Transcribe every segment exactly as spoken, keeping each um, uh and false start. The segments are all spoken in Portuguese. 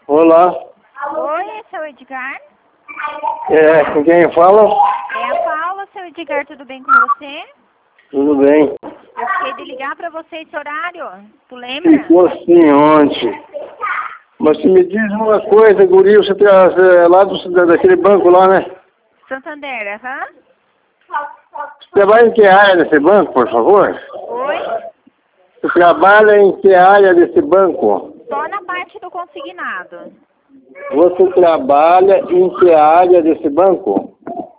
Olá. Oi, seu Edgar? É, com quem fala? É a Paula, seu Edgar, tudo bem com você? Tudo bem. Eu fiquei de ligar pra você esse horário, tu lembra? Ficou assim ontem. Mas se me diz uma coisa, guri, você traz é, lá do, da- daquele banco lá, né? Santander, aham? Você trabalha em que área desse banco, por favor? Oi? Você trabalha em que área desse banco? Só na parte do consignado. Você trabalha em que área desse banco?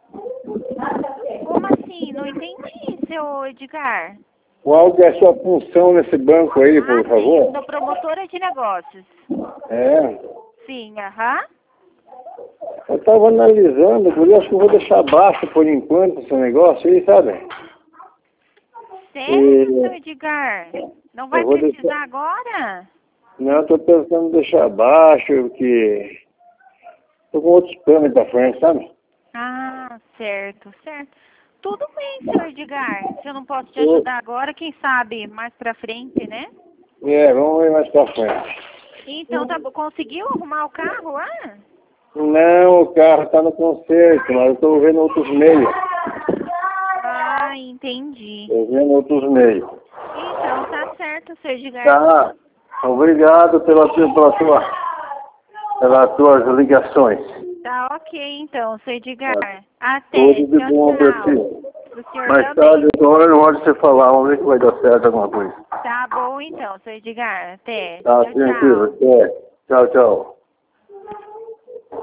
Como assim? Não entendi, seu Edgar. Qual que é a sua função nesse banco aí, por Ah, sim, favor? sou promotora de negócios. É. Sim, aham. Eu estava analisando, guri, acho que eu vou deixar baixo por enquanto esse negócio aí, sabe? Sério, E seu Edgar? Não vai eu vou precisar deixar... agora? Não, estou pensando em deixar baixo, porque estou com outros planos pra frente, sabe? Ah, certo, certo. Tudo bem, seu Edgar. Se eu não posso te Eu- ajudar agora, quem sabe mais pra frente, né? É, vamos ver mais pra frente. Então, tá bom. Conseguiu arrumar o carro lá? Não, o carro está no conserto, mas eu estou vendo outros meios. Ah, entendi. Estou vendo outros meios. Então, tá certo, seu Edgar. Tá. Obrigado pela, tua- pela tua, pelas tuas ligações. Tá ok, então, seu Edgar. Tá. Até. Tudo de Tchau, bom pra tchau. ti. Pro senhor Mais também. tarde, agora não pode você falar, vamos ver se vai dar certo alguma coisa. Tá bom, então, seu Edgar. Até. Tá, Tchau, tranquilo. tchau. Até. Tchau, tchau.